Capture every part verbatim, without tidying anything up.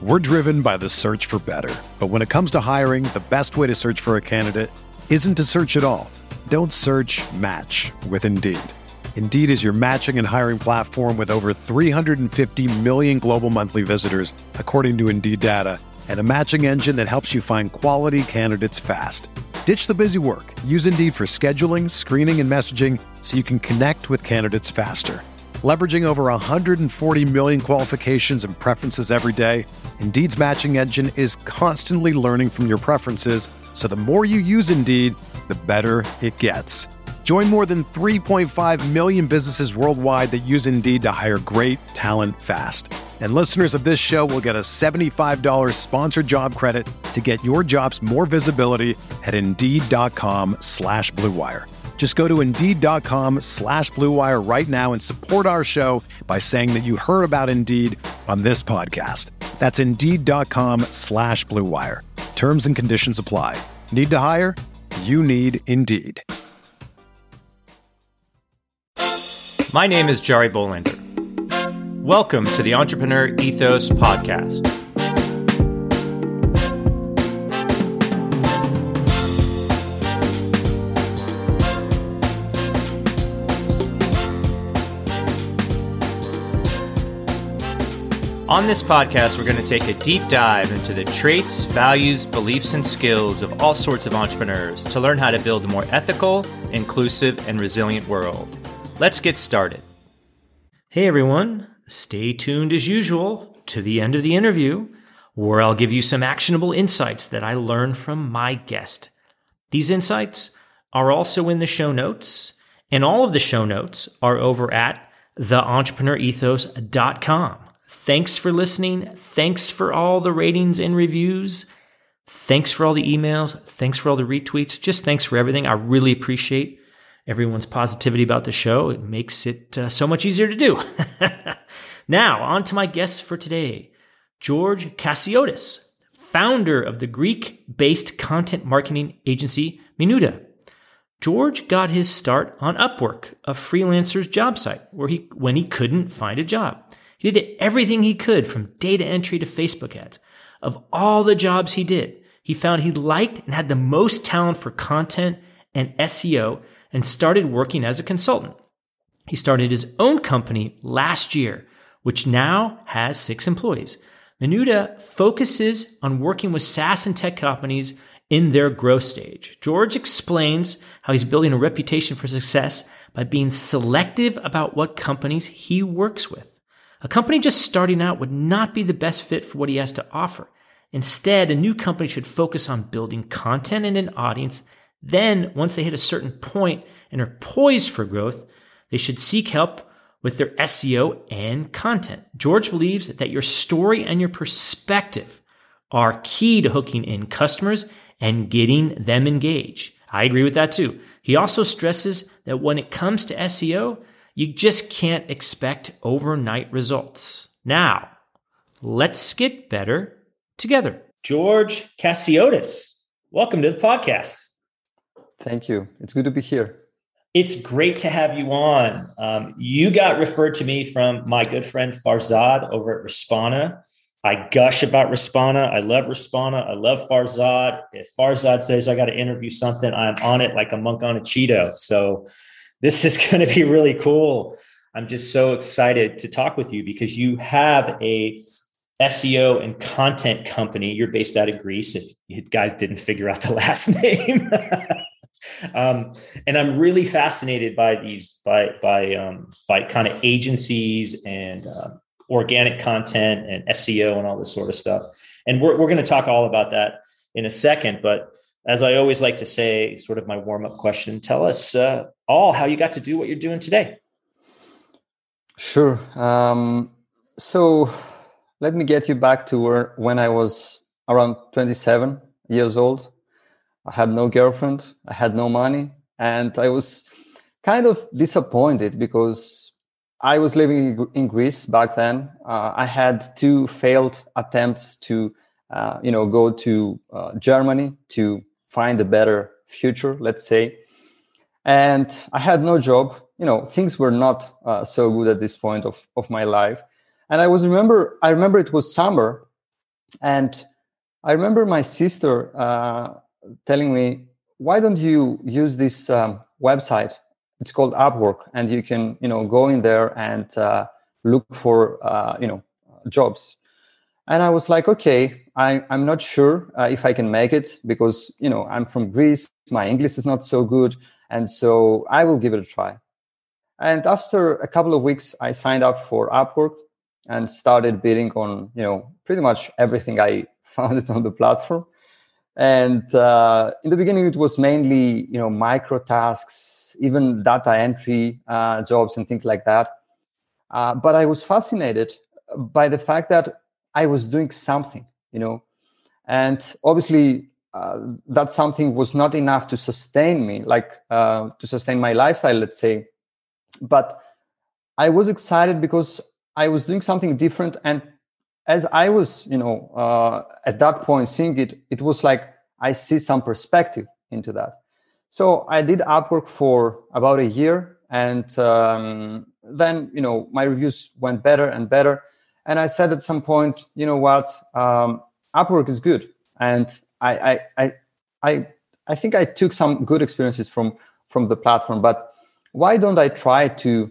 We're driven by the search for better. But when it comes to hiring, the best way to search for a candidate isn't to search at all. Don't search, match with Indeed. Indeed is your matching and hiring platform with over three hundred fifty million global monthly visitors, according to Indeed data, and a matching engine that helps you find quality candidates fast. Ditch the busy work. Use Indeed for scheduling, screening, and messaging so you can connect with candidates faster. Leveraging over one hundred forty million qualifications and preferences every day, Indeed's matching engine is constantly learning from your preferences, so the more you use Indeed, the better it gets. Join more than three point five million businesses worldwide that use Indeed to hire great talent fast. And listeners of this show will get a seventy-five dollars sponsored job credit to get your jobs more visibility at Indeed.com slash Blue Wire. Just go to Indeed.com slash Blue Wire right now and support our show by saying that you heard about Indeed on this podcast. That's Indeed.com slash Blue Wire. Terms and conditions apply. Need to hire? You need Indeed. My name is Jari Bolander. Welcome to the Entrepreneur Ethos Podcast. On this podcast, we're going to take a deep dive into the traits, values, beliefs, and skills of all sorts of entrepreneurs to learn how to build a more ethical, inclusive, and resilient world. Let's get started. Hey everyone, stay tuned as usual to the end of the interview, where I'll give you some actionable insights that I learned from my guest. These insights are also in the show notes, and all of the show notes are over at the entrepreneur ethos dot com. Thanks for listening. Thanks for all the ratings and reviews. Thanks for all the emails. Thanks for all the retweets. Just thanks for everything. I really appreciate everyone's positivity about the show. It makes it uh, so much easier to do. Now, on to my guests for today. George Chasiotis, founder of the Greek-based content marketing agency Minuta. George got his start on Upwork, a freelancer's job site, where he when he couldn't find a job. He did everything he could, from data entry to Facebook ads. Of all the jobs he did, he found he liked and had the most talent for content and S E O, and started working as a consultant. He started his own company last year, which now has six employees. Minuta focuses on working with SaaS and tech companies in their growth stage. George explains how he's building a reputation for success by being selective about what companies he works with. A company just starting out would not be the best fit for what he has to offer. Instead, a new company should focus on building content and an audience. Then, once they hit a certain point and are poised for growth, they should seek help with their S E O and content. George believes that your story and your perspective are key to hooking in customers and getting them engaged. I agree with that too. He also stresses that when it comes to S E O, you just can't expect overnight results. Now, let's get better together. George Chasiotis, welcome to the podcast. Thank you. It's good to be here. It's great to have you on. Um, you got referred to me from my good friend Farzad over at Respana. I gush about Respana. I love Respana. I love Farzad. If Farzad says I got to interview something, I'm on it like a monk on a Cheeto. So this is going to be really cool. I'm just so excited to talk with you because you have a S E O and content company. You're based out of Greece, if you guys didn't figure out the last name. um, and I'm really fascinated by these, by, by, um, by kind of agencies and uh, organic content and S E O and all this sort of stuff. And we're, we're going to talk all about that in a second, but as I always like to say, sort of my warm-up question, tell us uh, all how you got to do what you're doing today. Sure. Um, so let me get you back to where, when I was around twenty-seven years old. I had no girlfriend, I had no money, and I was kind of disappointed because I was living in Greece back then. Uh, I had two failed attempts to, uh, you know, go to uh, Germany to find a better future, let's say. And I had no job. You know, things were not uh, so good at this point of, of my life. And I was remember, I remember it was summer, And I remember my sister uh, telling me, why don't you use this um, website? It's called Upwork, and you can, you know, go in there and uh, look for, uh, you know, jobs. And I was like, okay, I, I'm not sure uh, if I can make it because, you know, I'm from Greece. My English is not so good. And so I will give it a try. And after a couple of weeks, I signed up for Upwork and started bidding on, you know, pretty much everything I found it on the platform. And uh, in the beginning, it was mainly, you know, micro tasks, even data entry uh, jobs and things like that. Uh, but I was fascinated by the fact that I was doing something, you know, and obviously uh, that something was not enough to sustain me, like uh, to sustain my lifestyle, let's say. But I was excited because I was doing something different. And as I was, you know, uh, at that point seeing it, it was like I see some perspective into that. So I did Upwork for about a year. And um, then, you know, my reviews went better and better. And I said at some point, you know what, um, Upwork is good. And I, I, I, I, I think I took some good experiences from, from the platform, but why don't I try to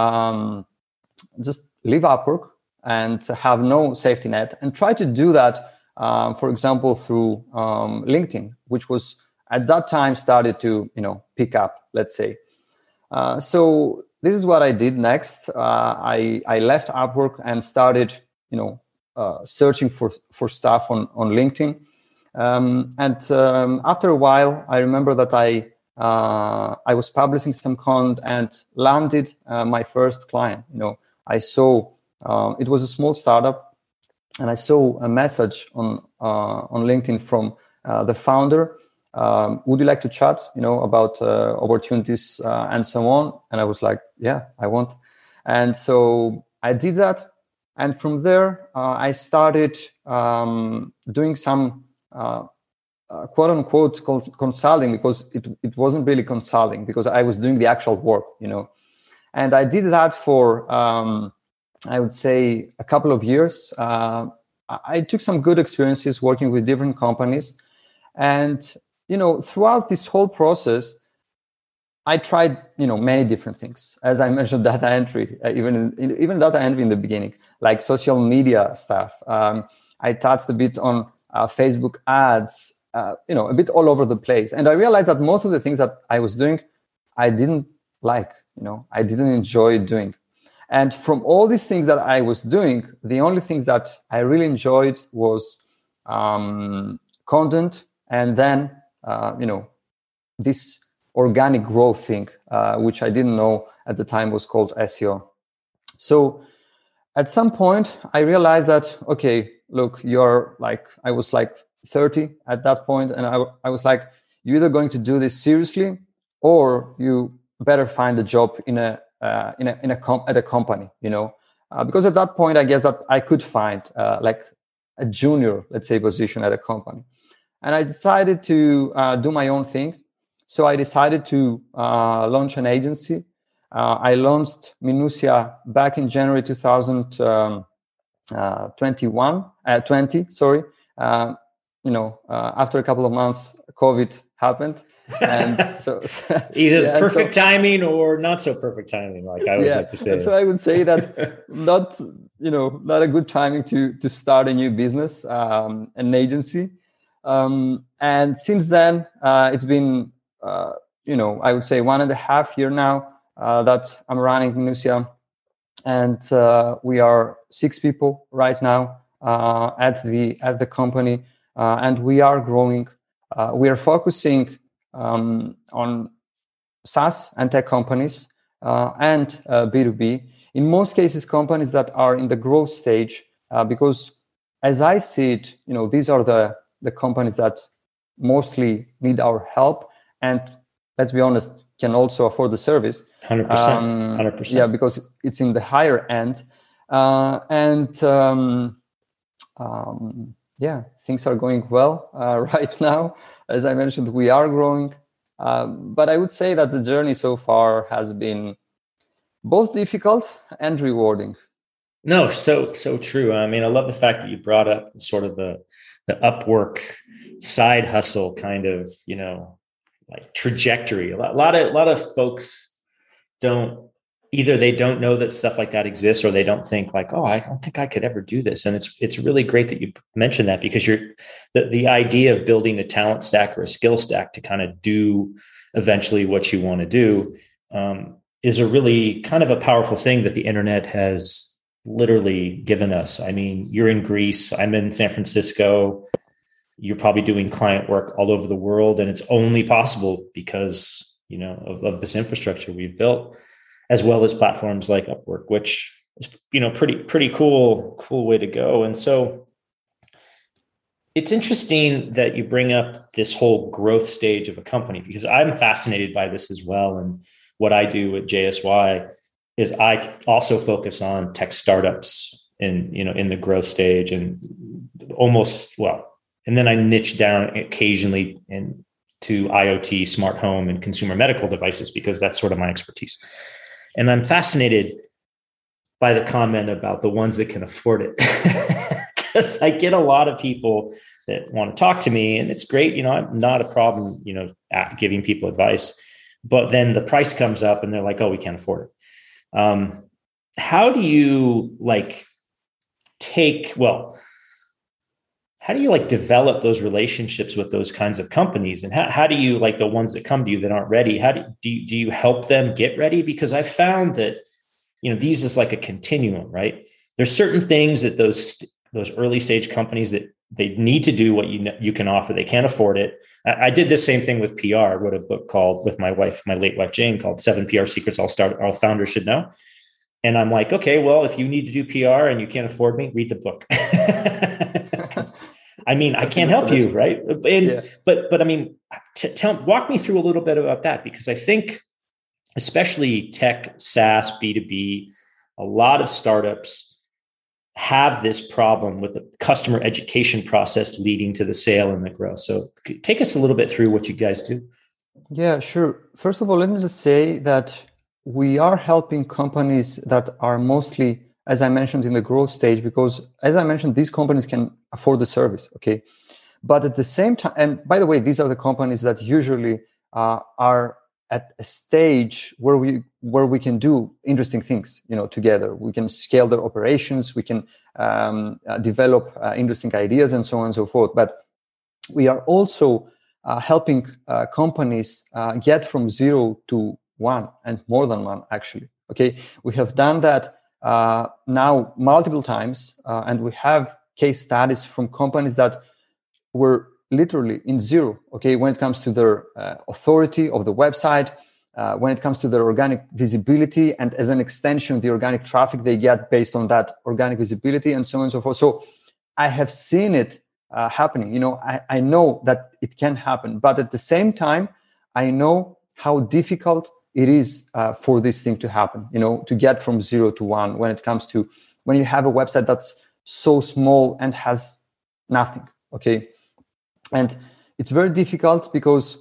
um, just leave Upwork and have no safety net and try to do that, um, for example, through um, LinkedIn, which was at that time started to, you know, pick up, let's say. Uh, so this is what I did next. Uh, I, I left Upwork and started, you know, uh, searching for, for stuff on, on LinkedIn. Um, and um, after a while, I remember that I uh, I was publishing some content and landed uh, my first client. You know, I saw uh, it was a small startup, and I saw a message on uh, on LinkedIn from uh, the founder. Um, would you like to chat, you know, about uh, opportunities uh, and so on? And I was like, yeah, I want. And so I did that. And from there, uh, I started um, doing some uh, uh, quote unquote consulting, because it, it wasn't really consulting, because I was doing the actual work, you know. And I did that for, um, I would say, a couple of years. Uh, I took some good experiences working with different companies. And you know, throughout this whole process, I tried, you know, many different things. As I mentioned, data entry, uh, even in, even data entry in the beginning, like social media stuff. Um, I touched a bit on uh, Facebook ads, uh, you know, a bit all over the place. And I realized that most of the things that I was doing, I didn't like, you know, I didn't enjoy doing. And from all these things that I was doing, the only things that I really enjoyed was um, content, and then Uh, you know, this organic growth thing, uh, which I didn't know at the time was called S E O. So at some point I realized that, okay, look, you're like, I was like thirty at that point, and I, I was like, you're either going to do this seriously, or you better find a job in a uh, in a in a com- at a company, you know, uh, because at that point I guess that I could find uh, like a junior, let's say, position at a company. And I decided to uh, do my own thing. So I decided to uh, launch an agency. Uh, I launched Minusia back in January two thousand twenty-one, uh, twenty, sorry. Uh, you know, uh, after a couple of months, COVID happened. And so either yeah, perfect so, timing or not so perfect timing, like I always yeah, like to say. So I would say that not, you know, not a good timing to to start a new business, um, an agency. Um, and since then, uh, it's been, uh, you know, I would say one and a half year now uh, that I'm running Minusia. And uh, we are six people right now uh, at the at the company, uh, and we are growing. Uh, we are focusing um, on SaaS and tech companies uh, and uh, B two B. In most cases, companies that are in the growth stage, uh, because as I see it, you know, these are the the companies that mostly need our help, and let's be honest, can also afford the service. one hundred percent. one hundred percent. Yeah, because it's in the higher end. Uh, and um, um, yeah, things are going well uh, right now. As I mentioned, we are growing. Um, but I would say that the journey so far has been both difficult and rewarding. No, so, so true. I mean, I love the fact that you brought up sort of the, the Upwork side hustle kind of, you know, like trajectory. A lot, a lot of, a lot of folks don't, either they don't know that stuff like that exists, or they don't think like, oh, I don't think I could ever do this. And it's, it's really great that you mentioned that, because you're the, the idea of building a talent stack or a skill stack to kind of do eventually what you want to do, um, is a really kind of a powerful thing that the internet has literally given us. I mean, you're in Greece, I'm in San Francisco, you're probably doing client work all over the world. And it's only possible because, you know, of, of this infrastructure we've built, as well as platforms like Upwork, which is, you know, pretty, pretty cool, cool way to go. And so it's interesting that you bring up this whole growth stage of a company, because I'm fascinated by this as well. And what I do at J S Y is I also focus on tech startups in, you know, in the growth stage, and almost, well, and then I niche down occasionally into IoT, smart home, and consumer medical devices, because that's sort of my expertise. And I'm fascinated by the comment about the ones that can afford it, because I get a lot of people that want to talk to me, and it's great. You know, I'm not a problem, you know, at giving people advice, but then the price comes up and they're like, oh, we can't afford it. Um, how do you like take, well, how do you like develop those relationships with those kinds of companies? And how, how do you like the ones that come to you that aren't ready? How do, do you, do you help them get ready? Because I found that, you know, these is like a continuum, right? There's certain things that those, those early stage companies that they need to do what you know, you can offer. They can't afford it. I, I did the same thing with P R. I wrote a book called with my wife, my late wife, Jane, called Seven P R Secrets All Start All Founders Should Know. And I'm like, okay, well, if you need to do P R and you can't afford me, read the book. I mean, I can't help you, right? And, yeah. But, but I mean, t- tell, walk me through a little bit about that, because I think, especially tech, SaaS, B two B, a lot of startups have this problem with the customer education process leading to the sale and the growth. So take us a little bit through what you guys do. Yeah, sure. First of all, let me just say that we are helping companies that are mostly, as I mentioned, in the growth stage, because as I mentioned, these companies can afford the service. Okay. But at the same time, and by the way, these are the companies that usually uh, are at a stage where we where we can do interesting things, you know, together. We can scale their operations, we can um, uh, develop uh, interesting ideas, and so on and so forth. But we are also uh, helping uh, companies uh, get from zero to one, and more than one, actually. Okay, we have done that uh, now multiple times, uh, and we have case studies from companies that were literally in zero, okay, when it comes to their uh, authority of the website, uh, when it comes to their organic visibility, and as an extension, the organic traffic they get based on that organic visibility, and so on and so forth. So I have seen it uh, happening. You know, I, I know that it can happen, but at the same time, I know how difficult it is uh, for this thing to happen, you know, to get from zero to one when it comes to, when you have a website that's so small and has nothing, okay? And it's very difficult because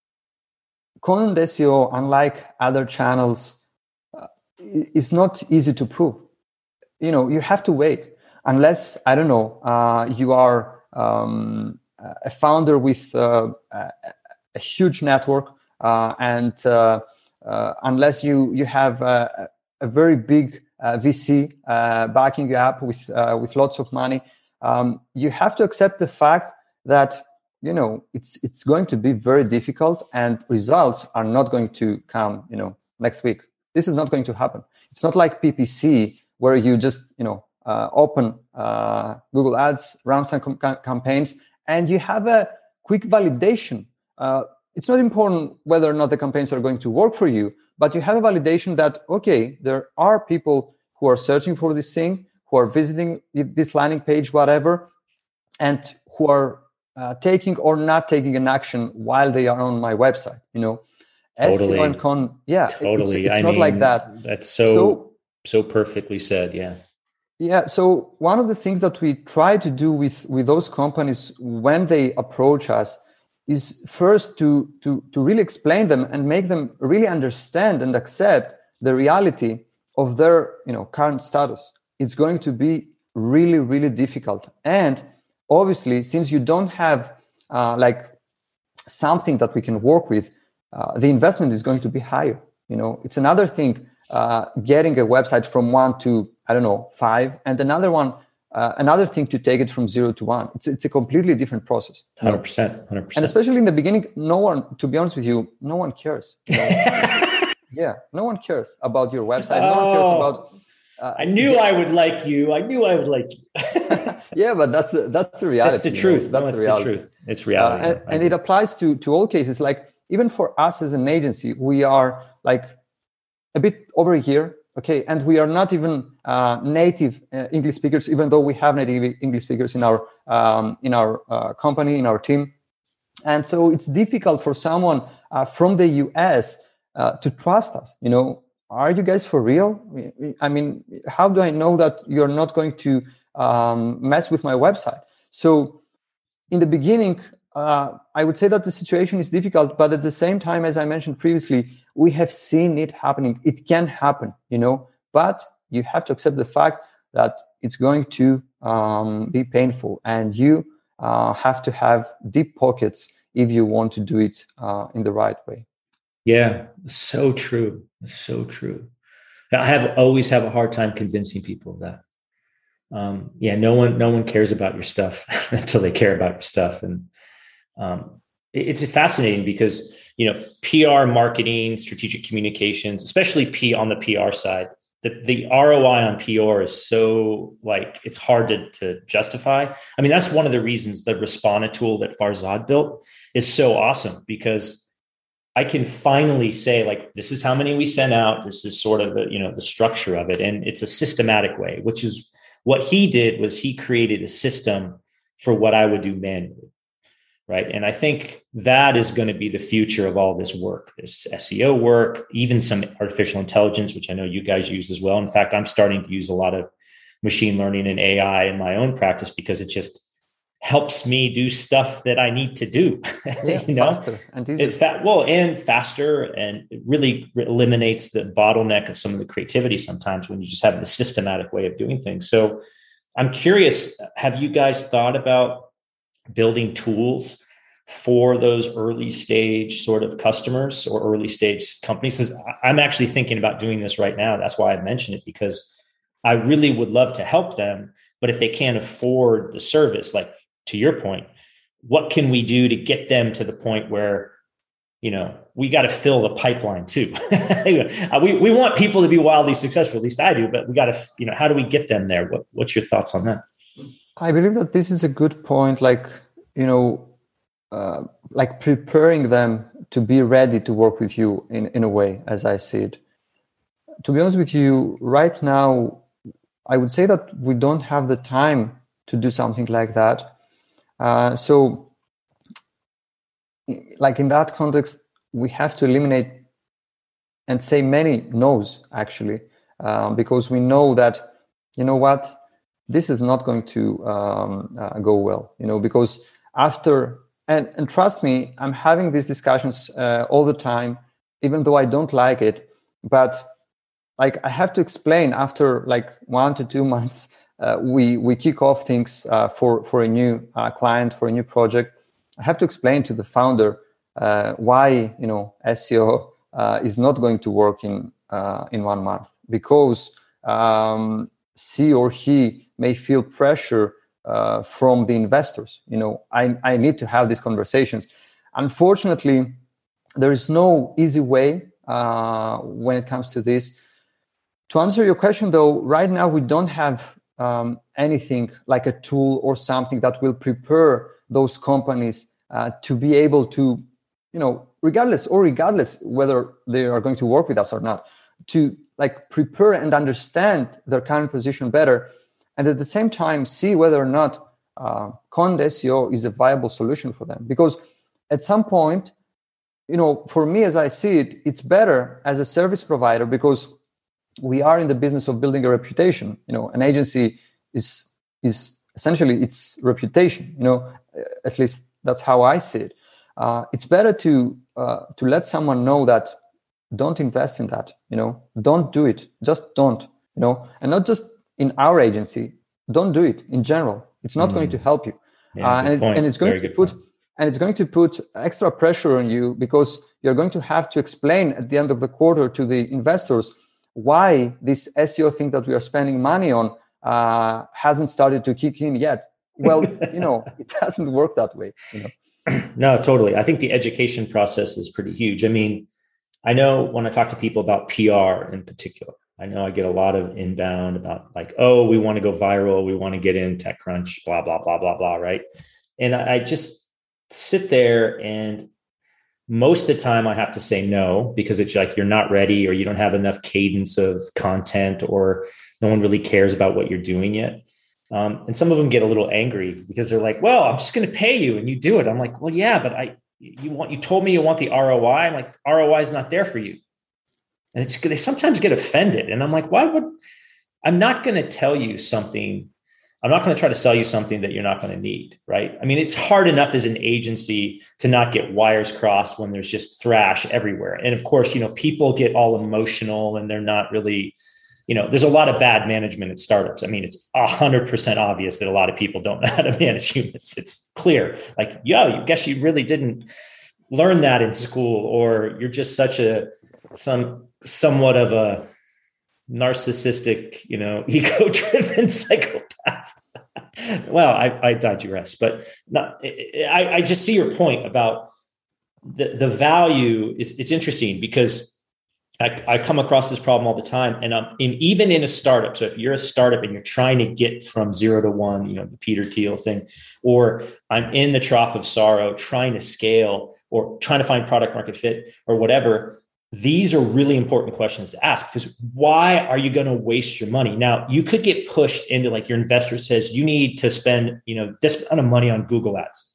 content S E O, unlike other channels, uh, is not easy to prove. You know, you have to wait unless, I don't know, uh, you are um, a founder with uh, a, a huge network, uh, and uh, uh, unless you you have a, a very big uh, V C uh, backing you up with uh, with lots of money, um, you have to accept the fact that, you know, it's it's going to be very difficult, and results are not going to come, you know, next week. This is not going to happen. It's not like P P C where you just, you know, uh, open uh, Google Ads, run some com- campaigns, and you have a quick validation. Uh, it's not important whether or not the campaigns are going to work for you, but you have a validation that, okay, there are people who are searching for this thing, who are visiting this landing page, whatever, and who are Uh, taking or not taking an action while they are on my website, you know. Totally. S E O and con, yeah, totally. It's, it's I not mean, like that. That's so, so so perfectly said. Yeah. Yeah. So one of the things that we try to do with with those companies when they approach us is first to to to really explain them and make them really understand and accept the reality of their, you know, current status. it's going to be really, really difficult. And obviously, since you don't have uh, like something that we can work with, uh, the investment is going to be higher. You know, it's another thing uh, getting a website from one to, I don't know, five, and another one, uh, another thing to take it from zero to one. It's it's a completely different process. one hundred percent, one hundred percent. And especially in the beginning, no one, to be honest with you, no one cares. You know? Yeah, no one cares about your website. No oh, one cares about. Uh, I knew yeah. I would like you. I knew I would like you. Yeah, but that's that's the reality. That's the truth. You know? That's no, the reality. The truth. It's reality. Uh, and, and it applies to to all cases. Like even for us as an agency, we are like a bit over here, okay, and we are not even uh, native uh, English speakers, even though we have native English speakers in our um, in our uh, company, in our team, and so it's difficult for someone uh, from the U S uh, to trust us. You know, are you guys for real? I mean, how do I know that you're not going to um, mess with my website? So, in the beginning, uh, I would say that the situation is difficult, but at the same time, as I mentioned previously, we have seen it happening. It can happen, you know, but you have to accept the fact that it's going to um, be painful, and you uh, have to have deep pockets if you want to do it uh, in the right way. Yeah, so true. So true. I have always have a hard time convincing people of that. Um, yeah, no one, no one cares about your stuff until they care about your stuff. And um, it, it's fascinating because, you know, P R marketing, strategic communications, especially P on the P R side, the, the R O I on P R is so like, it's hard to, to justify. I mean, that's one of the reasons the Respona tool that Farzad built is so awesome, because I can finally say, like, this is how many we sent out. This is sort of the, you know, the structure of it. And it's a systematic way, which is what he did was he created a system for what I would do manually. Right. And I think that is going to be the future of all this work, this S E O work, even some artificial intelligence, which I know you guys use as well. In fact, I'm starting to use a lot of machine learning and A I in my own practice because it just helps me do stuff that I need to do. Yeah, you know? faster and easier. It's fat, well, and faster, and it really eliminates the bottleneck of some of the creativity sometimes when you just have the systematic way of doing things. So I'm curious, have you guys thought about building tools for those early stage sort of customers or early stage companies? Because I'm actually thinking about doing this right now. That's why I mentioned it, because I really would love to help them. But if they can't afford the service, like to your point, what can we do to get them to the point where, you know, we got to fill the pipeline too. we we want people to be wildly successful, at least I do, but we got to, you know, how do we get them there? What, what's your thoughts on that? I believe that this is a good point. Like, you know, uh, like preparing them to be ready to work with you in, in a way, as I see it. To be honest with you, right now, I would say that we don't have the time to do something like that. Uh, so, like in that context, we have to eliminate and say many no's, actually, uh, because we know that, you know what, this is not going to um, uh, go well, you know, because after, and, and trust me, I'm having these discussions uh, all the time, even though I don't like it, but like I have to explain after like one to two months, uh, we we kick off things uh, for for a new uh, client, for a new project. I have to explain to the founder uh, why, you know, S E O uh, is not going to work in uh, in one month, because um, she or he may feel pressure uh, from the investors. You know, I I need to have these conversations. Unfortunately, there is no easy way uh, when it comes to this. To answer your question, though, right now we don't have um, anything like a tool or something that will prepare those companies uh, to be able to, you know, regardless or regardless whether they are going to work with us or not, to like prepare and understand their current position better, and at the same time see whether or not uh, Conde S E O is a viable solution for them. Because at some point, you know, for me, as I see it, it's better as a service provider, because we are in the business of building a reputation. You know, an agency is is essentially its reputation. You know, at least that's how I see it. Uh, it's better to uh, to let someone know that don't invest in that. You know, don't do it. Just don't. You know, and not just in our agency, don't do it in general. It's not mm. going to help you. Yeah, uh, and, it, and it's going Very to put point. and it's going to put extra pressure on you, because you're going to have to explain at the end of the quarter to the investors why this S E O thing that we are spending money on uh, hasn't started to kick in yet. Well, you know, it doesn't work that way. You know? No, totally. I think the education process is pretty huge. I mean, I know when I talk to people about P R in particular, I know I get a lot of inbound about like, oh, we want to go viral. We want to get in TechCrunch, blah, blah, blah, blah, blah. Right. And I just sit there, and most of the time I have to say no, because it's like, you're not ready, or you don't have enough cadence of content, or no one really cares about what you're doing yet. Um, and some of them get a little angry because they're like, well, I'm just going to pay you and you do it. I'm like, well, yeah, but I, you want, you told me you want the R O I. I'm like, R O I is not there for you. And it's, they sometimes get offended. And I'm like, why would, I'm not going to tell you something. I'm not going to try to sell you something that you're not going to need. Right. I mean, it's hard enough as an agency to not get wires crossed when there's just thrash everywhere. And of course, you know, people get all emotional, and they're not really, you know, there's a lot of bad management at startups. I mean, it's a hundred percent obvious that a lot of people don't know how to manage humans. It's clear. Like, yo, you guess you really didn't learn that in school, or you're just such a, some, somewhat of a narcissistic, you know, ego-driven psychopath. Well, I, I digress, but not, I, I just see your point about the, the value is, it's interesting because I, I come across this problem all the time, and I'm in, even in a startup. So if you're a startup and you're trying to get from zero to one, you know, the Peter Thiel thing, or I'm in the trough of sorrow, trying to scale or trying to find product market fit or whatever, these are really important questions to ask, because why are you going to waste your money? Now, you could get pushed into, like, your investor says you need to spend, you know, this amount of money on Google ads.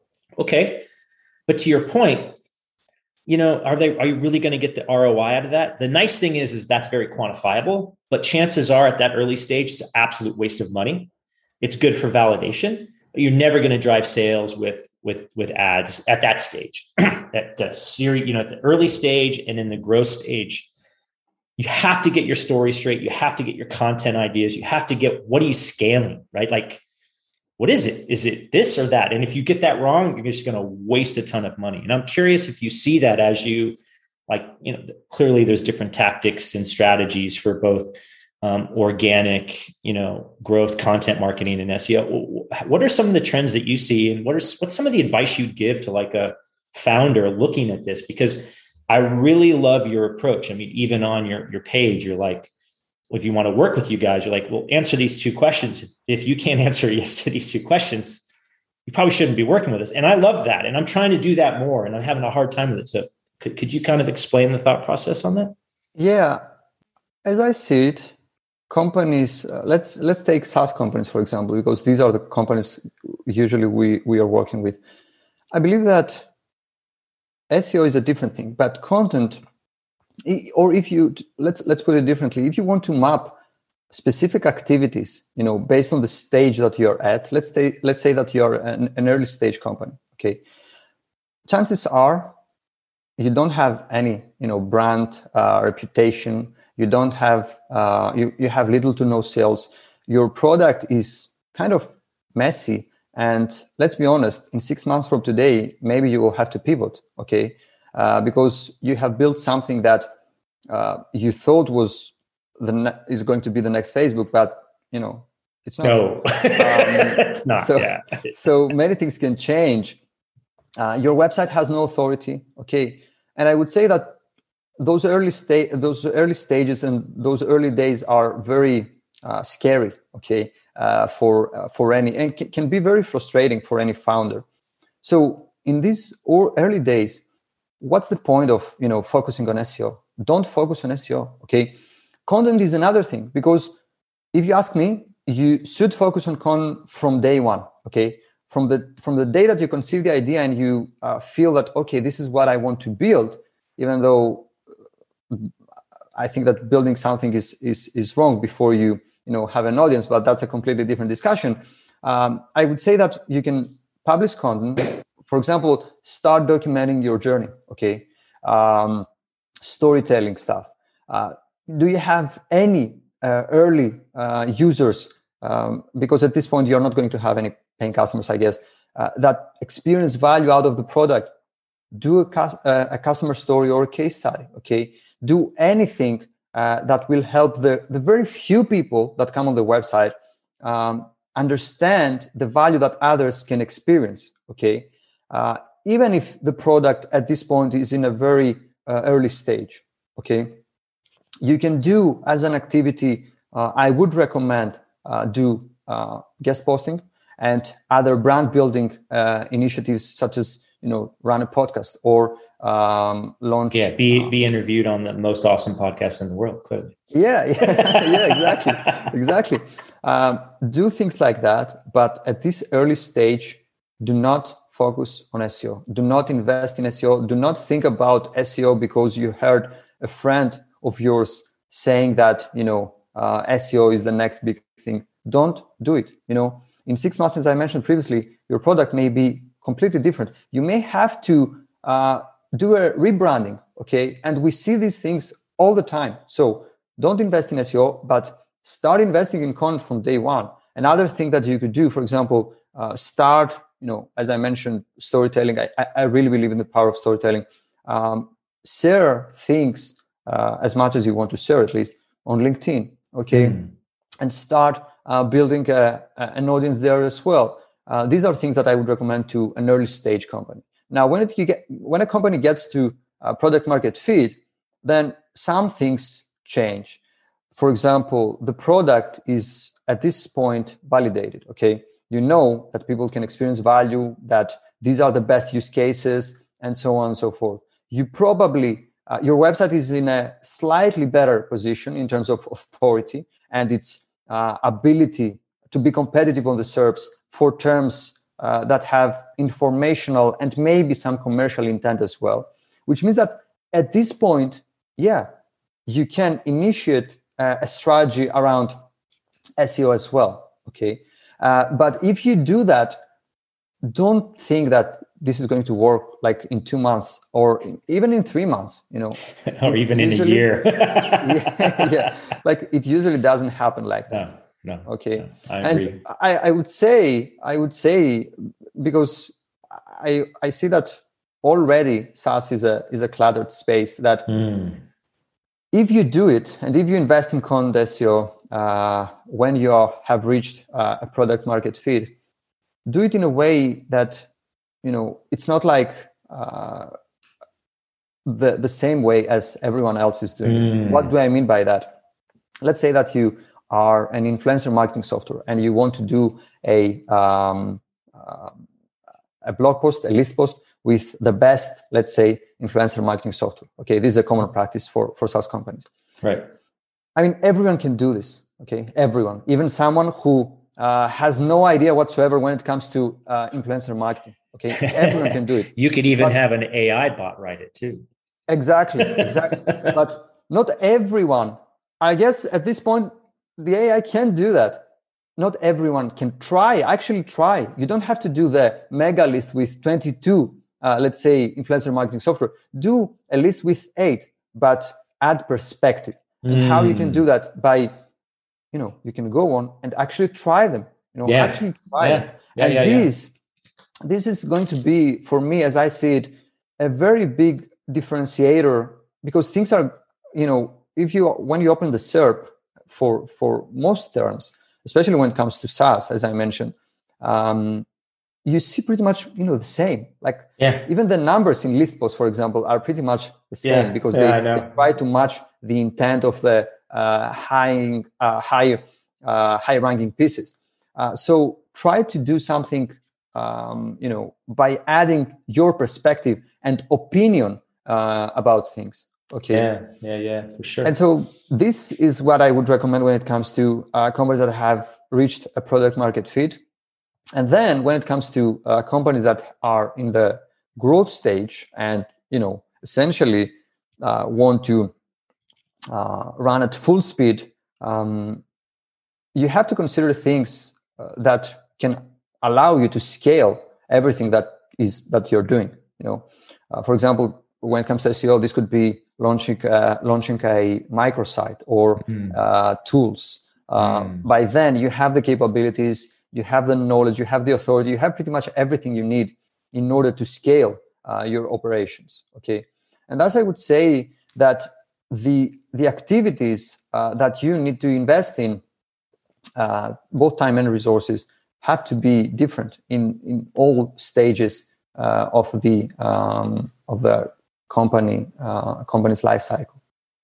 Okay. But to your point, you know, are they, are you really going to get the R O I out of that? The nice thing is, is that's very quantifiable, but chances are at that early stage, it's an absolute waste of money. It's good for validation, but you're never going to drive sales with, with, with ads at that stage. At the series, you know, at the early stage and in the growth stage, you have to get your story straight. You have to get your content ideas. You have to get, what are you scaling, right? Like, what is it? Is it this or that? And if you get that wrong, you're just going to waste a ton of money. And I'm curious if you see that as you, like, you know, clearly there's different tactics and strategies for both um, organic, you know, growth, content marketing, and S E O. What are some of the trends that you see, and what are, what's some of the advice you'd give to like a founder looking at this? Because I really love your approach. I mean, even on your, your page, you're like, if you want to work with you guys, you're like, well, answer these two questions. If, if you can't answer yes to these two questions, you probably shouldn't be working with us. And I love that. And I'm trying to do that more, and I'm having a hard time with it. So could, could you kind of explain the thought process on that? Yeah. As I see it, companies, uh, let's, let's take SaaS companies, for example, because these are the companies usually we, we are working with. I believe that S E O is a different thing, but content, or if you, let's let's put it differently, if you want to map specific activities, you know, based on the stage that you're at, let's say, let's say that you're an, an early stage company, okay? Chances are you don't have any, you know, brand uh, reputation, you don't have, uh, you, you have little to no sales, your product is kind of messy, and let's be honest, in six months from today, maybe you will have to pivot, okay? Uh, because you have built something that uh, you thought was the ne- is going to be the next Facebook, but you know it's not. No, um, it's not. So, yeah. So many things can change. Uh, your website has no authority, okay? And I would say that those early sta- those early stages and those early days are very uh, scary, okay, uh, for uh, for any, and c- can be very frustrating for any founder. So in these or early days, what's the point of, you know, focusing on S E O? Don't focus on S E O, okay? Content is another thing, because if you ask me, you should focus on content from day one, okay? From the from the day that you conceive the idea and you uh, feel that, okay, this is what I want to build, even though I think that building something is is is wrong before you, you know, have an audience, but that's a completely different discussion. Um, I would say that you can publish content. For example, start documenting your journey, okay? Um, storytelling stuff. Uh, do you have any uh, early uh, users, um, because at this point you're not going to have any paying customers, I guess, uh, that experience value out of the product. Do a, cus- uh, a customer story or a case study, okay? Do anything uh, that will help the, the very few people that come on the website um, understand the value that others can experience, okay? Uh, even if the product at this point is in a very uh, early stage, okay? You can do as an activity, uh, I would recommend uh, do uh, guest posting and other brand building uh, initiatives, such as, you know, run a podcast or um, launch. Yeah, be uh, be interviewed on the most awesome podcast in the world, clearly. Yeah, yeah, yeah, exactly, exactly. Um, do things like that, but at this early stage, do not focus on S E O. Do not invest in S E O. Do not think about S E O because you heard a friend of yours saying that, you know, uh, S E O is the next big thing. Don't do it. You know, in six months, as I mentioned previously, your product may be completely different. You may have to uh, do a rebranding, okay? And we see these things all the time. So don't invest in S E O, but start investing in content from day one. Another thing that you could do, for example, uh, start, you know, as I mentioned, storytelling. I, I really believe in the power of storytelling. Um, share things uh, as much as you want to share, at least on LinkedIn, okay? Mm. And start uh, building a, a, an audience there as well. Uh, these are things that I would recommend to an early stage company. Now, when it you get when a company gets to uh, product market fit, then some things change. For example, the product is at this point validated. Okay, you know that people can experience value, that these are the best use cases, and so on and so forth. You probably uh, your website is in a slightly better position in terms of authority and its uh, ability to be competitive on the S E R Ps for terms uh, that have informational and maybe some commercial intent as well, which means that at this point, yeah, you can initiate uh, a strategy around S E O as well, okay? Uh, but if you do that, don't think that this is going to work like in two months or even in three months, you know. or even usually, in a year. yeah, yeah, like it usually doesn't happen like that. No. No, okay. No, I and agree. I, I would say, I would say, because I I see that already SaaS is a is a cluttered space that mm. if you do it and if you invest in content S E O uh, when you are, have reached uh, a product market fit, do it in a way that, you know, it's not like uh, the the same way as everyone else is doing mm. it. What do I mean by that? Let's say that you are an influencer marketing software and you want to do a um, uh, a blog post, a list post with the best, let's say, influencer marketing software. Okay, this is a common practice for, for SaaS companies. Right. I mean, everyone can do this, okay? Everyone, even someone who uh, has no idea whatsoever when it comes to uh, influencer marketing, okay? Everyone can do it. You could even but, have an A I bot write it too. Exactly, exactly. But not everyone, I guess at this point, the A I can do that. Not everyone can try, actually try. You don't have to do the mega list with twenty-two, uh, let's say, influencer marketing software. Do a list with eight, but add perspective. Mm. And how you can do that by, you know, you can go on and actually try them. You know, yeah. actually try yeah. them. Yeah, and yeah, this, yeah. this is going to be, for me, as I see it, a very big differentiator, because things are, you know, if you when you open the S E R P, for for most terms, especially when it comes to SaaS, as I mentioned, um, you see pretty much, you know, the same. Like yeah. even the numbers in list posts, for example, are pretty much the same yeah. because yeah, they, they try to match the intent of the uh, high uh, high uh, high ranking pieces. Uh, so try to do something, um, you know, by adding your perspective and opinion uh, about things. Okay. Yeah, yeah, yeah, for sure. And so this is what I would recommend when it comes to uh, companies that have reached a product market fit. And then when it comes to uh, companies that are in the growth stage and, you know, essentially uh, want to uh, run at full speed, um, you have to consider things uh, that can allow you to scale everything that is that you're doing. You know, uh, for example, when it comes to S E O, this could be launching uh, launching a microsite or mm. uh, tools. Uh, mm. By then, you have the capabilities, you have the knowledge, you have the authority, you have pretty much everything you need in order to scale uh, your operations. Okay, and thus I would say that the the activities uh, that you need to invest in, uh, both time and resources, have to be different in in all stages uh, of the um, of the company uh, company's life cycle.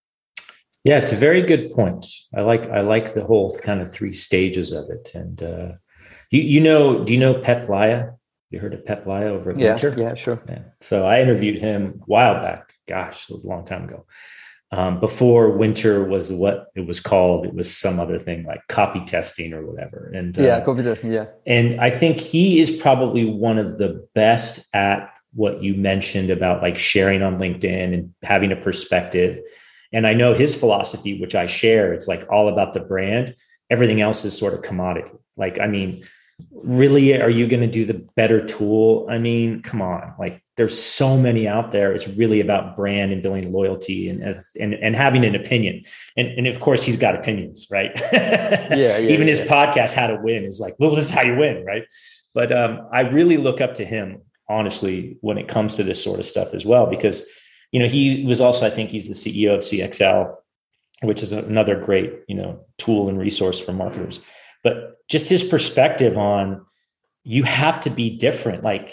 Yeah, it's a very good point. I like I like the whole kind of three stages of it. And uh, you you know, do you know Pep Laja? You heard of Pep Laja over at yeah, Winter? Yeah, sure. Yeah. So I interviewed him a while back. Gosh, it was a long time ago. Um, before Winter was what it was called. It was some other thing like copy testing or whatever. And yeah, uh, copy testing. Yeah. And I think he is probably one of the best at what you mentioned about like sharing on LinkedIn and having a perspective. And I know his philosophy, which I share, it's like all about the brand. Everything else is sort of commodity. Like, I mean, really, are you going to do the better tool? I mean, come on, like there's so many out there. It's really about brand and building loyalty and, and, and having an opinion. And, and of course he's got opinions, right? yeah, yeah. Even yeah, his yeah. podcast, How to Win, is like, well, this is how you win. Right. But um, I really look up to him, honestly, when it comes to this sort of stuff as well, because, you know, he was also, I think he's the C E O of C X L, which is another great, you know, tool and resource for marketers. But just his perspective on, you have to be different. Like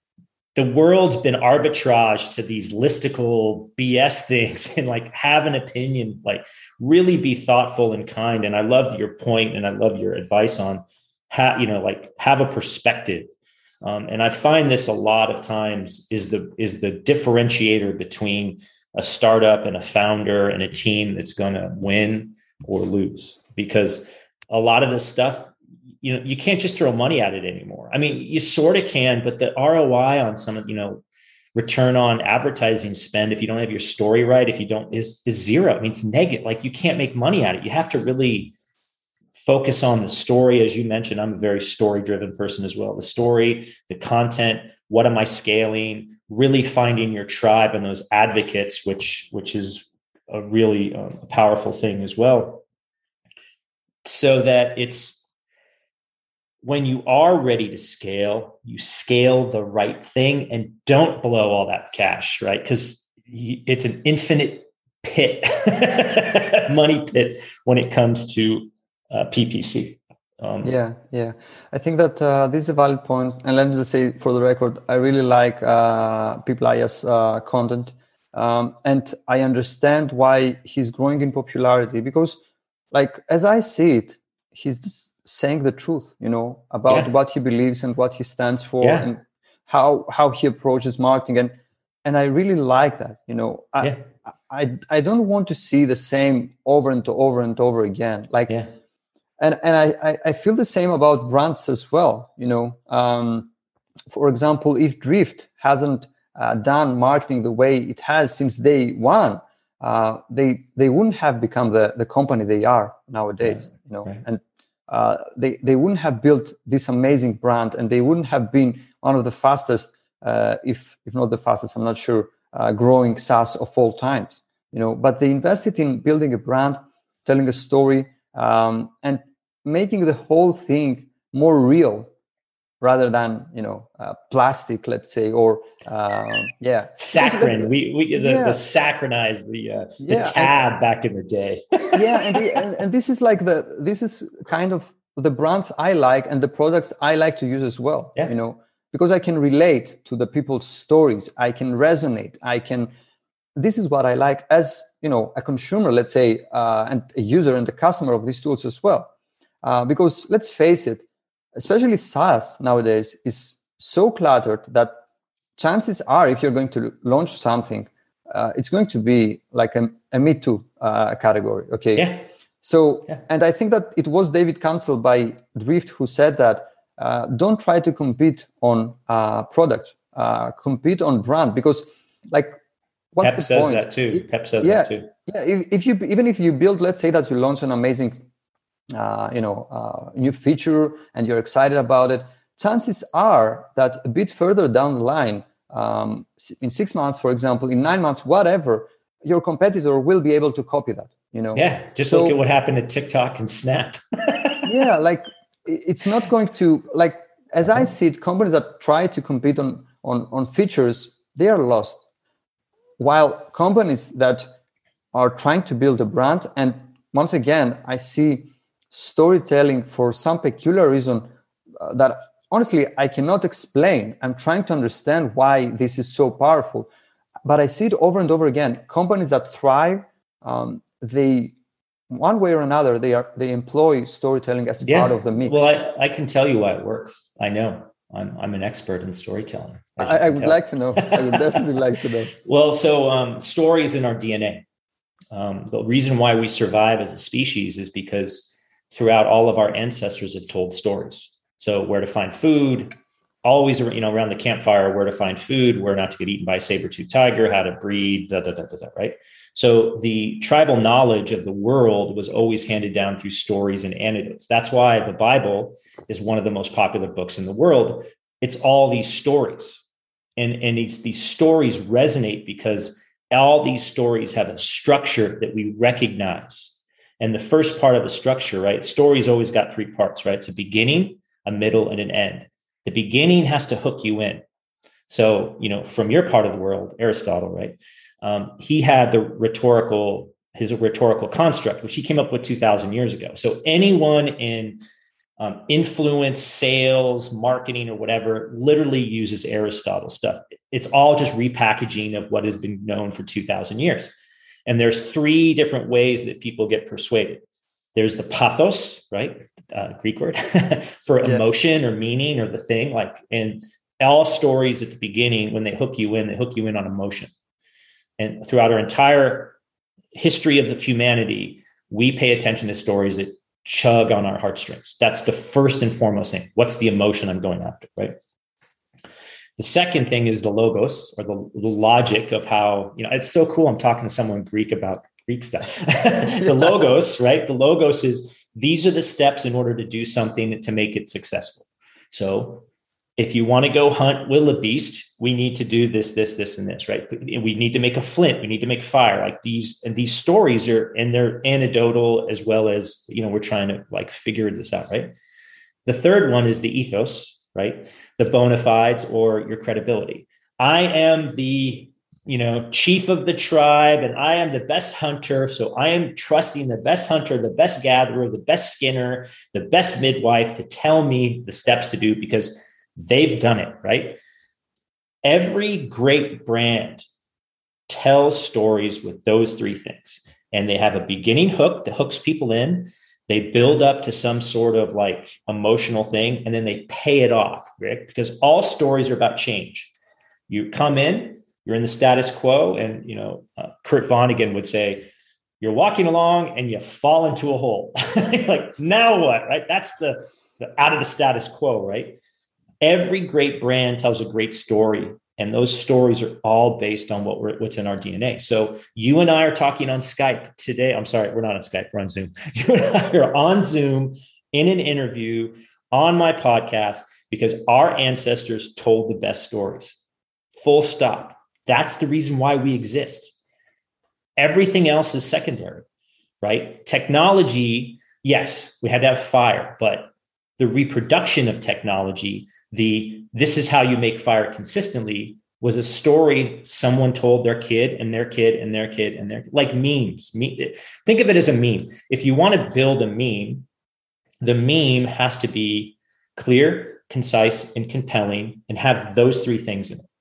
the world's been arbitraged to these listicle B S things, and like have an opinion, like really be thoughtful and kind. And I love your point, and I love your advice on how, you know, like have a perspective. Um, and I find this a lot of times is the is the differentiator between a startup and a founder and a team that's going to win or lose. Because a lot of this stuff, you know, you can't just throw money at it anymore. I mean, you sort of can, but the R O I on some of, you know, return on advertising spend, if you don't have your story right, if you don't, is is zero. I mean, it's negative. Like you can't make money at it. You have to really focus on the story. As you mentioned, I'm a very story-driven person as well. The story, the content, what am I scaling? Really finding your tribe and those advocates, which which is a really um, powerful thing as well. So that it's when you are ready to scale, you scale the right thing and don't blow all that cash, right? Because it's an infinite pit, money pit when it comes to Uh, P P C. Um, yeah, yeah. I think that uh, this is a valid point. And let me just say, for the record, I really like uh, Pep Laja's uh, content. Um, and I understand why he's growing in popularity because, like, as I see it, he's just saying the truth, you know, about yeah. what he believes and what he stands for yeah. and how how he approaches marketing. And and I really like that, you know. I, yeah. I, I don't want to see the same over and over and over again. Like, yeah. And and I, I feel the same about brands as well. You know, um, for example, if Drift hasn't uh, done marketing the way it has since day one, uh, they they wouldn't have become the, the company they are nowadays. Right. You know, right. and uh, they they wouldn't have built this amazing brand, and they wouldn't have been one of the fastest, uh, if if not the fastest, I'm not sure, uh, growing SaaS of all times. You know, but they invested in building a brand, telling a story, um, and making the whole thing more real rather than, you know, uh, plastic, let's say, or um, yeah. Saccharin. We, we the, yeah. the saccharinize, the, uh, the yeah. tab and, back in the day. yeah. And, the, and, and this is like the, this is kind of the brands I like and the products I like to use as well, yeah. you know, because I can relate to the people's stories. I can resonate. I can, this is what I like as, you know, a consumer, let's say, uh, and a user and a customer of these tools as well. Uh, because let's face it, especially SaaS nowadays is so cluttered that chances are, if you're going to launch something, uh, it's going to be like a, a Me Too uh, category. Okay. Yeah. So, yeah. and I think that it was David Cancel by Drift who said that uh, don't try to compete on uh, product, uh, compete on brand, because like, what's Pep the says point? that too. Pep says yeah, that too. Yeah. If, if you, even if you build, let's say that you launch an amazing Uh, you know, uh, new feature and you're excited about it, chances are that a bit further down the line, um, in six months, for example, in nine months, whatever, your competitor will be able to copy that, you know? Yeah. Just so, look at what happened to TikTok and Snap. Yeah. Like it's not going to, like, as I see it, companies that try to compete on, on, on features, they are lost. While companies that are trying to build a brand, and once again, I see storytelling for some peculiar reason uh, that honestly, I cannot explain. I'm trying to understand why this is so powerful, but I see it over and over again. Companies that thrive, um, they, one way or another, they are they employ storytelling as yeah. part of the mix. Well, I, I can tell you why it works. I know. I'm I'm an expert in storytelling. I, I would tell. like to know. I would definitely like to know. Well, so um, stories in our D N A. Um, the reason why we survive as a species is because throughout all of our ancestors have told stories. So where to find food, always, you know, around the campfire, where to find food, where not to get eaten by a saber-toothed tiger, how to breed, da, da, da, da, da, right? So the tribal knowledge of the world was always handed down through stories and anecdotes. That's why the Bible is one of the most popular books in the world. It's all these stories. And, and these, these stories resonate because all these stories have a structure that we recognize. And the first part of the structure, right? Stories always got three parts, right? It's a beginning, a middle, and an end. The beginning has to hook you in. So, you know, from your part of the world, Aristotle, right? Um, he had the rhetorical, his rhetorical construct, which he came up with two thousand years ago. So anyone in um, influence, sales, marketing, or whatever, literally uses Aristotle stuff. It's all just repackaging of what has been known for two thousand years. And there's three different ways that people get persuaded. There's the pathos, right? Uh, Greek word for yeah. emotion or meaning or the thing. Like in all stories at the beginning, when they hook you in, they hook you in on emotion. And throughout our entire history of the humanity, we pay attention to stories that chug on our heartstrings. That's the first and foremost thing. What's the emotion I'm going after, right? The second thing is the logos, or the, the logic of how, you know, it's so cool. I'm talking to someone Greek about Greek stuff. The logos, right? The logos is, these are the steps in order to do something to make it successful. So if you want to go hunt wildebeest, we need to do this, this, this, and this, right? We need to make a flint. We need to make fire. Like these, and these stories are, and they're anecdotal as well as, you know, we're trying to like figure this out, right? The third one is the ethos, right? The bona fides, or your credibility. I am the, you know, chief of the tribe, and I am the best hunter. So I am trusting the best hunter, the best gatherer, the best skinner, the best midwife to tell me the steps to do because they've done it, right? Every great brand tells stories with those three things. And they have a beginning hook that hooks people in. They build up to some sort of like emotional thing, and then they pay it off, Rick, because all stories are about change. You come in, you're in the status quo, and, you know, uh, Kurt Vonnegut would say, you're walking along and you fall into a hole. Like, now what, right? That's the, the out of the status quo, right? Every great brand tells a great story, and those stories are all based on what we're, what's in our D N A. So you and I are talking on Skype today. I'm sorry, we're not on Skype. We're on Zoom. You and I are on Zoom in an interview on my podcast because our ancestors told the best stories. Full stop. That's the reason why we exist. Everything else is secondary, right? Technology, yes, we had to have fire, but the reproduction of technology, the this is how you make fire consistently, was a story someone told their kid and their kid and their kid and their, like memes. Think of it as a meme. If you want to build a meme, the meme has to be clear, concise, and compelling, and have those three things in it.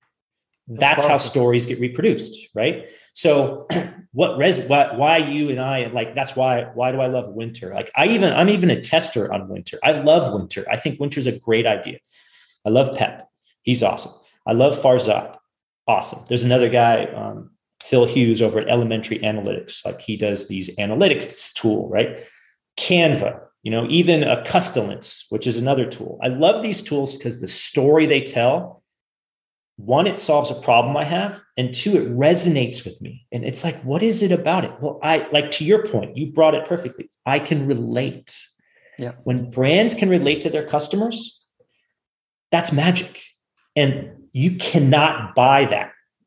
That's how stories get reproduced, right? So what res why, why you and I, like, that's why, why do I love winter? Like I even, I'm even a tester on winter. I love winter. I think winter's a great idea. I love Pep. He's awesome. I love Farzad. Awesome. There's another guy, um, Phil Hughes over at Elementary Analytics. Like he does these analytics tool, right? Canva, you know, even a Custalence, which is another tool. I love these tools because the story they tell, one, it solves a problem I have, and two, it resonates with me. And it's like, what is it about it? Well, I, like, to your point, you brought it perfectly. I can relate. Yeah. When brands can relate to their customers, that's magic. And you cannot buy that.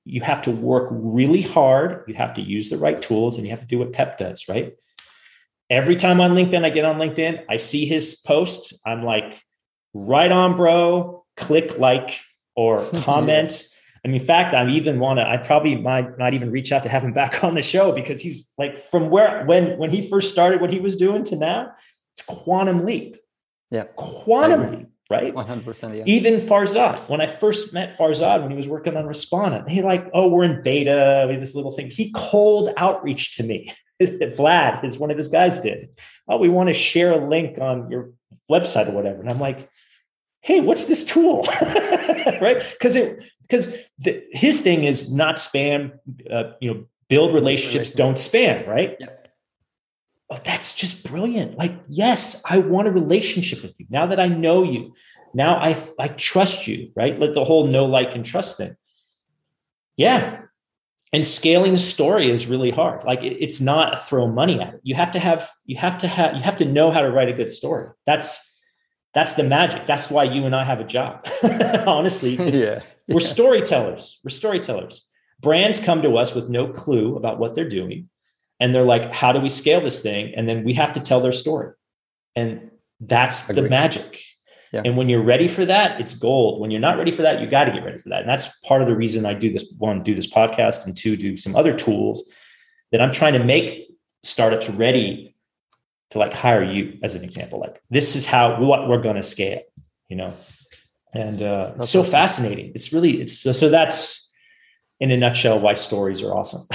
you have to work really hard. You have to use the right tools, and you have to do what Pep does, right? Every time on LinkedIn, I get on LinkedIn, I see his post. I'm like, right on, bro. Click like or comment. Yeah. I mean, in fact, I even want to, I probably might not even reach out to have him back on the show, because he's like, from where, when, when he first started what he was doing to now, it's quantum leap. Yeah. Quantum leap, right? one hundred percent. Yeah. Even Farzad, when I first met Farzad, when he was working on Respondent, he like, oh, we're in beta. We have this little thing. He cold outreach to me. Vlad, is one of his guys did. Oh, we want to share a link on your website or whatever. And I'm like, hey, what's this tool? Right? Because it, because his thing is not spam, uh, you know, build relationships, don't spam, right? Yeah. Oh, that's just brilliant. Like, yes, I want a relationship with you. Now that I know you, now I, I trust you, right? Like the whole know, like, and trust thing. Yeah. And scaling a story is really hard. Like it, it's not throw money at it. You have to have, you have to have, you have to know how to write a good story. That's, that's the magic. That's why you and I have a job. Honestly, yeah, yeah. We're storytellers. We're storytellers. Brands come to us with no clue about what they're doing. And they're like, how do we scale this thing? And then we have to tell their story. And that's Agreed. The magic. Yeah. And when you're ready for that, it's gold. When you're not ready for that, you got to get ready for that. And that's part of the reason I do this, one, do this podcast, and two, do some other tools that I'm trying to make startups ready to like hire you, as an example. Like, this is how, what we're going to scale, you know? And uh, it's so awesome. Fascinating. It's really, it's so, so that's in a nutshell why stories are awesome.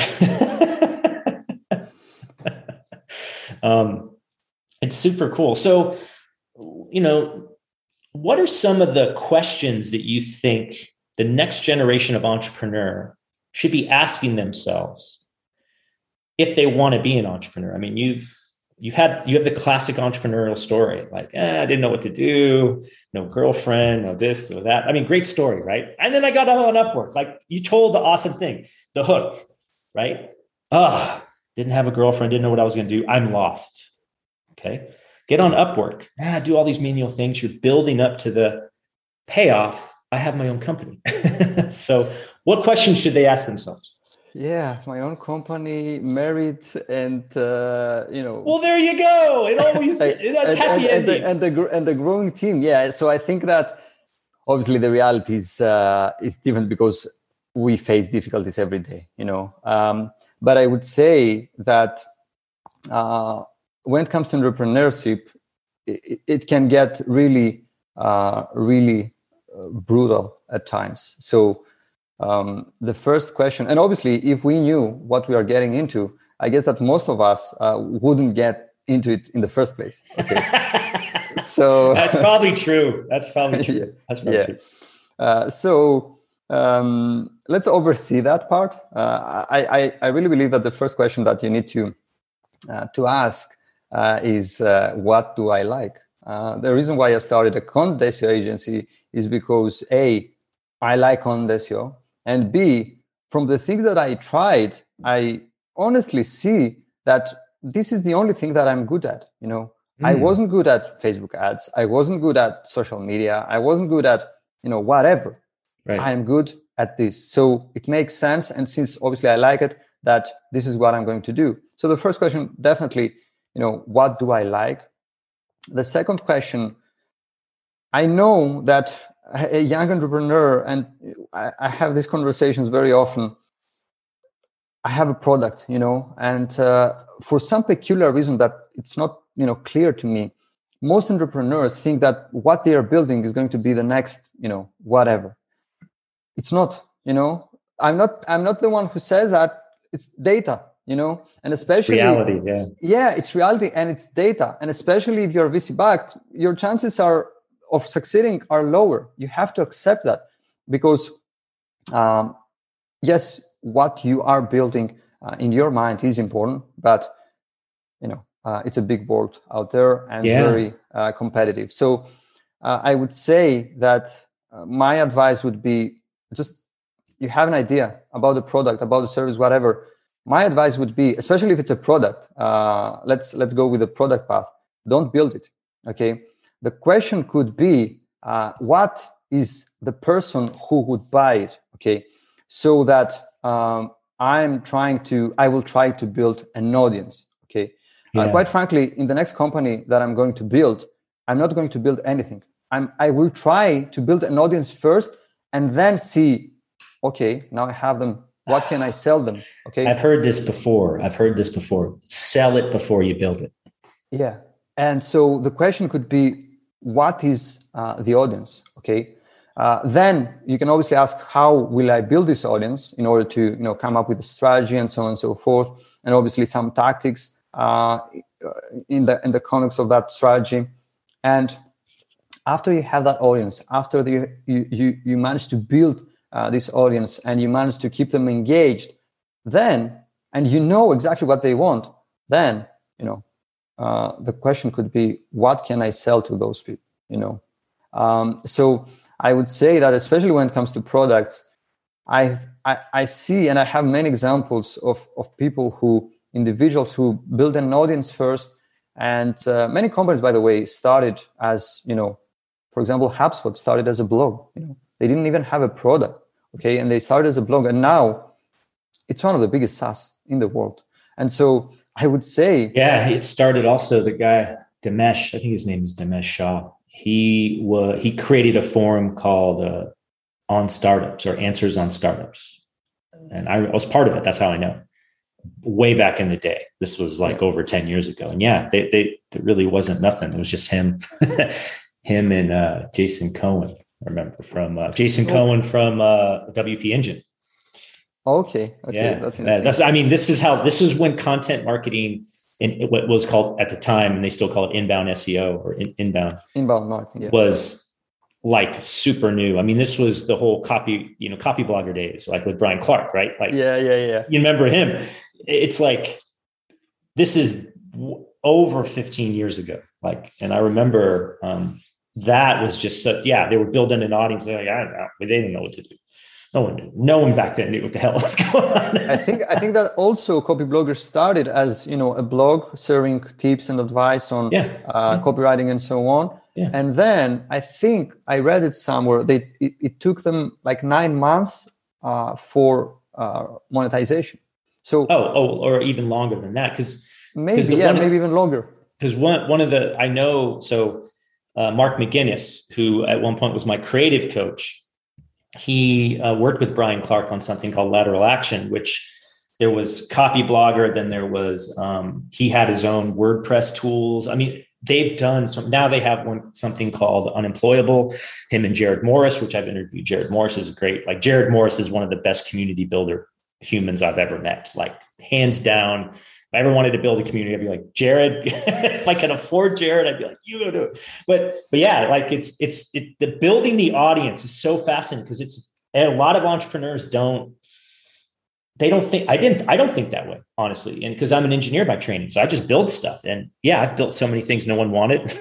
um, it's super cool. So, you know, what are some of the questions that you think the next generation of entrepreneur should be asking themselves if they want to be an entrepreneur? I mean, you've, you've had, you have the classic entrepreneurial story, like, eh, I didn't know what to do. No girlfriend, no this, no that. I mean, great story, right? And then I got on Upwork. Like, you told the awesome thing, the hook, right? Ah, oh, didn't have a girlfriend, didn't know what I was going to do. I'm lost. Okay. Get on Upwork. Ah, do all these menial things. You're building up to the payoff. I have my own company. So what questions should they ask themselves? Yeah, my own company, married, and uh, you know. Well, there you go. It always that's and, happy and, ending. And the, and the and the growing team. Yeah. So I think that obviously the reality is uh, is different because we face difficulties every day. You know, um, but I would say that uh, when it comes to entrepreneurship, it, it can get really, uh, really uh, brutal at times. So. Um, the first question, and obviously, if we knew what we are getting into, I guess that most of us uh, wouldn't get into it in the first place. Okay. So that's probably true. That's probably true. Yeah. That's probably yeah. true. Uh, so um, let's oversee that part. Uh, I, I I really believe that the first question that you need to uh, to ask uh, is uh, what do I like? Uh, the reason why I started a Conde S E O agency is because A, I like Conde S E O. And B, from the things that I tried, I honestly see that this is the only thing that I'm good at. You know, mm. I wasn't good at Facebook ads. I wasn't good at social media. I wasn't good at, you know, whatever. Right. I'm good at this. So it makes sense. And since obviously I like it, that this is what I'm going to do. So the first question, definitely, you know, what do I like? The second question, I know that a young entrepreneur, and I, I have these conversations very often. I have a product, you know, and uh, for some peculiar reason that it's not, you know, clear to me, most entrepreneurs think that what they are building is going to be the next, you know, whatever. It's not, you know. I'm not. I'm not the one who says that. It's data, you know, and especially it's reality. Yeah. Yeah, it's reality, and it's data, and especially if you're V C backed, your chances are. Of succeeding are lower. You have to accept that because, um, yes, what you are building uh, in your mind is important, but you know uh, it's a big world out there and yeah. very uh, competitive. So uh, I would say that uh, my advice would be just you have an idea about the product, about the service, whatever. My advice would be, especially if it's a product, uh, let's let's go with the product path. Don't build it. Okay. The question could be, uh, what is the person who would buy it? Okay, so that um, I'm trying to, I will try to build an audience. Okay. Yeah. Uh, quite frankly, in the next company that I'm going to build, I'm not going to build anything. I'm, I will try to build an audience first and then see, okay, now I have them. What can I sell them? Okay. I've heard this before. I've heard this before. Sell it before you build it. Yeah. And so the question could be, what is uh, the audience? Okay. Uh, then you can obviously ask, how will I build this audience in order to, you know, come up with a strategy and so on and so forth, and obviously some tactics uh, in the in the context of that strategy. And after you have that audience, after the, you you you manage to build uh, this audience and you manage to keep them engaged, then and you know exactly what they want, then you know uh, the question could be, what can I sell to those people? You know, um, so. I would say that especially when it comes to products, I've, I I see and I have many examples of, of people who, individuals who build an audience first. And uh, many companies, by the way, started as, you know, for example, HubSpot started as a blog. You know, they didn't even have a product, okay? And they started as a blog. And now it's one of the biggest SaaS in the world. And so I would say... Yeah, it started also, the guy, Dinesh, I think his name is Dinesh Shah. He was he created a forum called uh, On Startups, or Answers on Startups, and I was part of it. That's how I know. Way back in the day, this was like over ten years ago, and yeah, they they there really wasn't nothing. It was just him, him and uh, Jason Cohen. I remember from uh, Jason oh. Cohen from uh, W P Engine. Okay, okay, yeah, that's interesting. That's, I mean, this is how this is when content marketing. In what was called at the time, and they still call it inbound S E O or in, inbound. Inbound marketing, yeah. Was like super new. I mean, this was the whole copy, you know, copy blogger days, like with Brian Clark, right? Like, yeah, yeah, yeah. You remember him? It's like, this is w- over fifteen years ago. Like, and I remember um, that was just such, yeah, they were building an audience. They're like, I don't know, they didn't know what to do. No one knew. No one back then knew what the hell was going on. I think I think that also Copy Blogger started as, you know, a blog serving tips and advice on yeah. Uh, yeah. copywriting and so on. Yeah. And then I think I read it somewhere. They it, it took them like nine months uh, for uh, monetization. So oh oh or even longer than that, because maybe yeah maybe even longer. Because one one of the I know so uh, Mark McGinnis, who at one point was my creative coach. He uh, worked with Brian Clark on something called Lateral Action, which there was Copy Blogger. Then there was, um, he had his own WordPress tools. I mean, they've done some, now they have one, something called Unemployable, him and Jared Morris, which I've interviewed. Jared Morris is a great, like Jared Morris is one of the best community builder humans I've ever met, like hands down. If I ever wanted to build a community, I'd be like, Jared, if I can afford Jared, I'd be like, you go do it. But, but yeah, like it's, it's, it, the building the audience is so fascinating, because it's, a lot of entrepreneurs don't, they don't think, I didn't, I don't think that way, honestly. And because I'm an engineer by training, so I just build stuff. And yeah, I've built so many things no one wanted.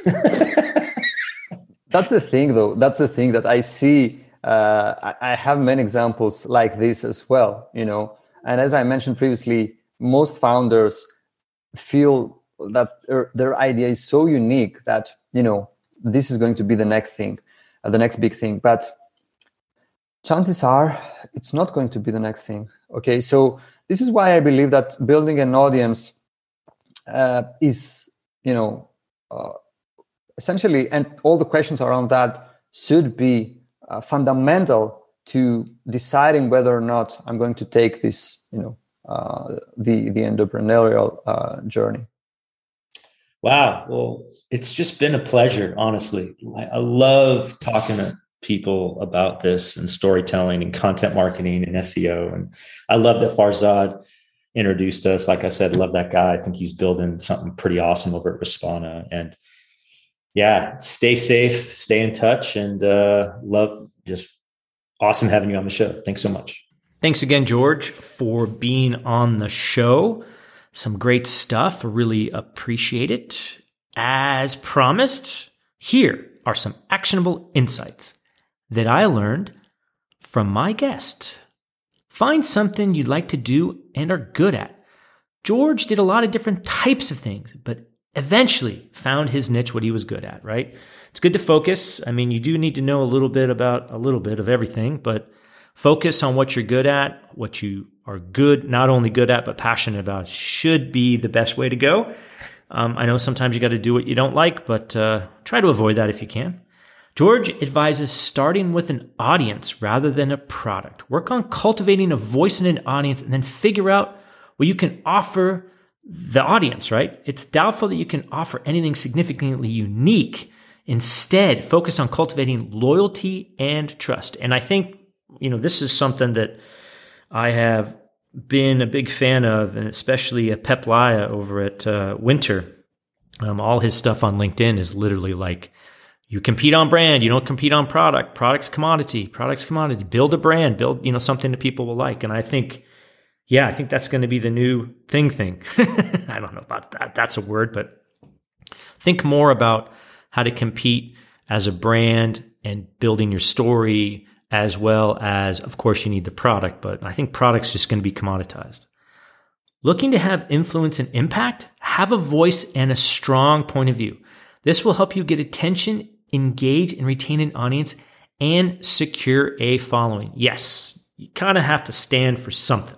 That's the thing though. That's the thing that I see. Uh, I, I have many examples like this as well, you know, and as I mentioned previously, most founders feel that their, their idea is so unique that, you know, this is going to be the next thing, uh, the next big thing. But chances are it's not going to be the next thing. Okay. So this is why I believe that building an audience uh, is, you know, uh, essentially, and all the questions around that should be uh, fundamental to deciding whether or not I'm going to take this, you know, uh, the the entrepreneurial uh, journey. Wow. Well, it's just been a pleasure, honestly. I, I love talking to people about this and storytelling and content marketing and S E O. And I love that Farzad introduced us. Like I said, love that guy. I think he's building something pretty awesome over at Respana. And yeah, stay safe, stay in touch, and uh, love, just awesome having you on the show. Thanks so much. Thanks again, George, for being on the show. Some great stuff. Really appreciate it. As promised, here are some actionable insights that I learned from my guest. Find something you'd like to do and are good at. George did a lot of different types of things, but eventually found his niche, what he was good at, right? It's good to focus. I mean, you do need to know a little bit about a little bit of everything, but Focus on what you're good at, what you are good, not only good at, but passionate about should be the best way to go. Um, I know sometimes you got to do what you don't like, but uh, try to avoid that if you can. George advises starting with an audience rather than a product. Work on cultivating a voice in an audience and then figure out what you can offer the audience, right? It's doubtful that you can offer anything significantly unique. Instead, focus on cultivating loyalty and trust. And I think, you know, this is something that I have been a big fan of, and especially Pep Laia over at uh, Winter. Um, all his stuff on LinkedIn is literally like, you compete on brand, you don't compete on product. Product's commodity, product's commodity. Build a brand, build, you know, something that people will like. And I think, yeah, I think that's going to be the new thing thing. I don't know about that. That's a word, but think more about how to compete as a brand and building your story, as well as, of course, you need the product, but I think product's just going to be commoditized. Looking to have influence and impact? Have a voice and a strong point of view. This will help you get attention, engage, and retain an audience, and secure a following. Yes, you kind of have to stand for something,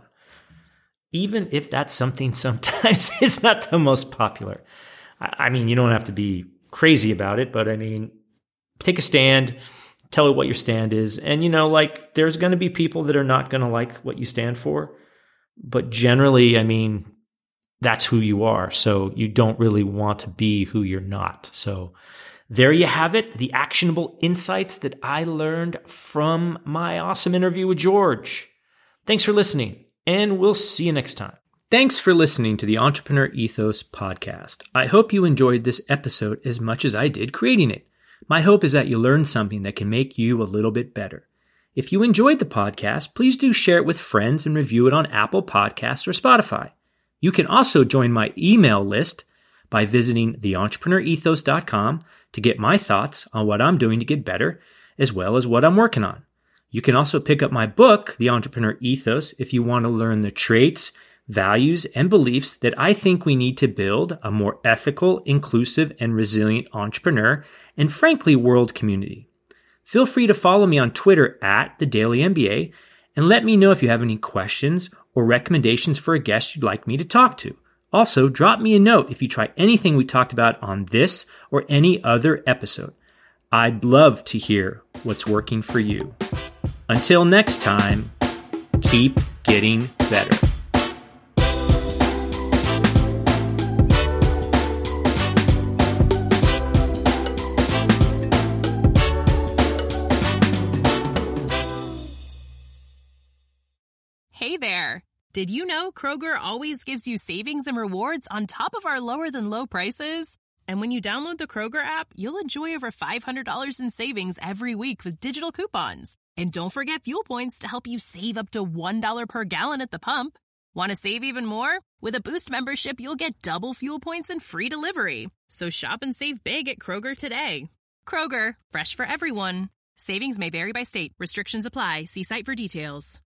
even if that something sometimes is not the most popular. I mean, you don't have to be crazy about it, but I mean, take a stand, tell it what your stand is. And, you know, like there's going to be people that are not going to like what you stand for, but generally, I mean, that's who you are. So you don't really want to be who you're not. So there you have it. The actionable insights that I learned from my awesome interview with George. Thanks for listening, and we'll see you next time. Thanks for listening to the Entrepreneur Ethos podcast. I hope you enjoyed this episode as much as I did creating it. My hope is that you learned something that can make you a little bit better. If you enjoyed the podcast, please do share it with friends and review it on Apple Podcasts or Spotify. You can also join my email list by visiting the entrepreneur ethos dot com to get my thoughts on what I'm doing to get better, as well as what I'm working on. You can also pick up my book, The Entrepreneur Ethos, if you want to learn the traits, values, and beliefs that I think we need to build a more ethical, inclusive, and resilient entrepreneur and, frankly, world community. Feel free to follow me on Twitter at The Daily M B A and let me know if you have any questions or recommendations for a guest you'd like me to talk to. Also, drop me a note if you try anything we talked about on this or any other episode. I'd love to hear what's working for you. Until next time, keep getting better. Hey there! Did you know Kroger always gives you savings and rewards on top of our lower-than-low prices? And when you download the Kroger app, you'll enjoy over five hundred dollars in savings every week with digital coupons. And don't forget fuel points to help you save up to one dollar per gallon at the pump. Want to save even more? With a Boost membership, you'll get double fuel points and free delivery. So shop and save big at Kroger today. Kroger, fresh for everyone. Savings may vary by state. Restrictions apply. See site for details.